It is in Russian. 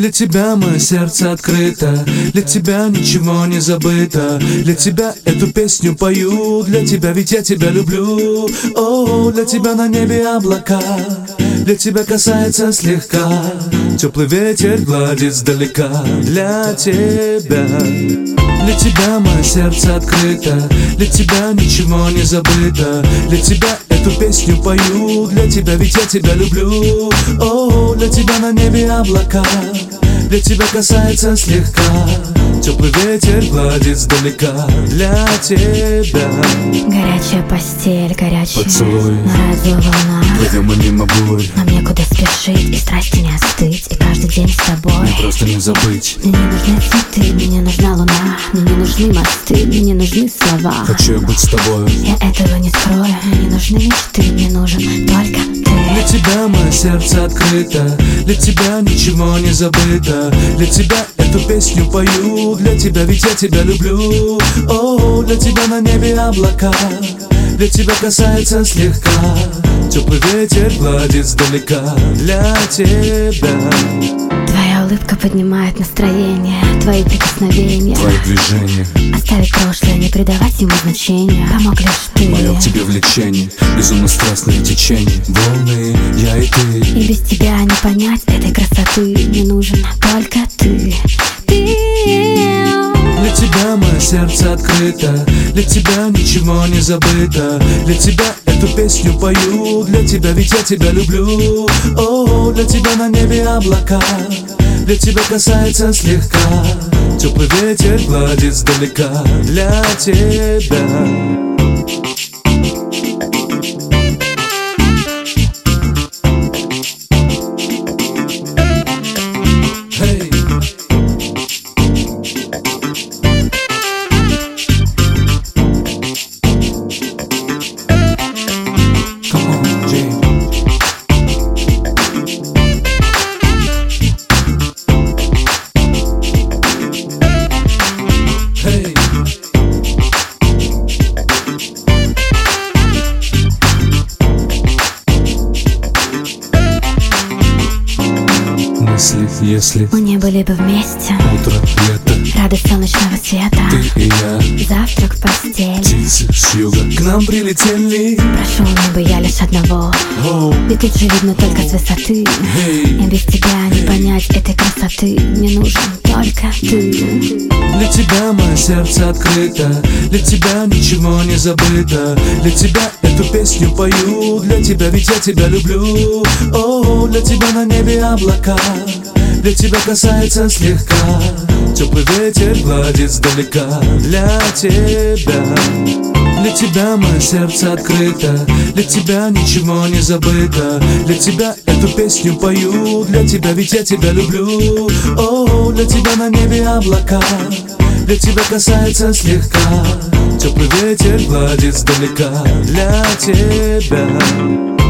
Для тебя мое сердце открыто, для тебя ничего не забыто. Для тебя эту песню пою, для тебя, ведь я тебя люблю. О, для тебя на небе облака, для тебя касается слегка, теплый ветер гладит сдалека. Для тебя мое сердце открыто, для тебя ничего не забыто. Для тебя эту песню пою, для тебя, ведь я тебя люблю. О, для тебя на небе облака, для тебя касается слегка, теплый ветер гладит сдалека. Для тебя горячая постель, горячая поцелуй, на радиоволна. плывем мы мимо бурь, нам некуда спешить и страсти не остыть. И каждый день с тобой мне просто не забыть. мне не нужны цветы, мне не нужна луна, мне не нужны мосты, мне не нужны слова. Хочу я быть с тобой, Я этого не скрою, мне не нужны мечты, мне нужен только ты. для тебя мое сердце открыто, для тебя ничего не забыто. Для тебя эту песню пою, для тебя, ведь я тебя люблю. О, для тебя на небе облака, для тебя касается слегка, теплый ветер гладит сдалека. Для тебя Твоя улыбка поднимает настроение, твои прикосновения, твои движения, оставить прошлое, не придавать ему значения. Помог лишь ты, мое к тебе влечение, безумно страстное течение. Волны, я и ты, и без тебя не понять этой красоты. Мне нужен только ты. для тебя мое сердце открыто, для тебя ничего не забыто. Для тебя эту песню пою, для тебя, ведь я тебя люблю. О, для тебя на небе облака, для тебя касается слегка, теплый ветер гладит сдалека. Для тебя если мы не были бы вместе, утро, лето, радость солнечного света, ты и я, завтрак в постели, птицы с юга к нам прилетели. прошу небо я лишь одного, Оу, ведь тут же видно только с высоты. И без тебя не понять этой красоты. Мне нужен только ты. для тебя мое сердце открыто, для тебя ничего не забыто. Для тебя эту песню пою, для тебя, ведь я тебя люблю. О, для тебя на небе облака, для тебя касается слегка, теплый ветер гладит сдалека. Для тебя мое сердце открыто, для тебя ничего не забыто. Для тебя эту песню пою, для тебя, ведь я тебя люблю. О, для тебя на небе облака, для тебя касается слегка, теплый ветер гладит сдалека. Для тебя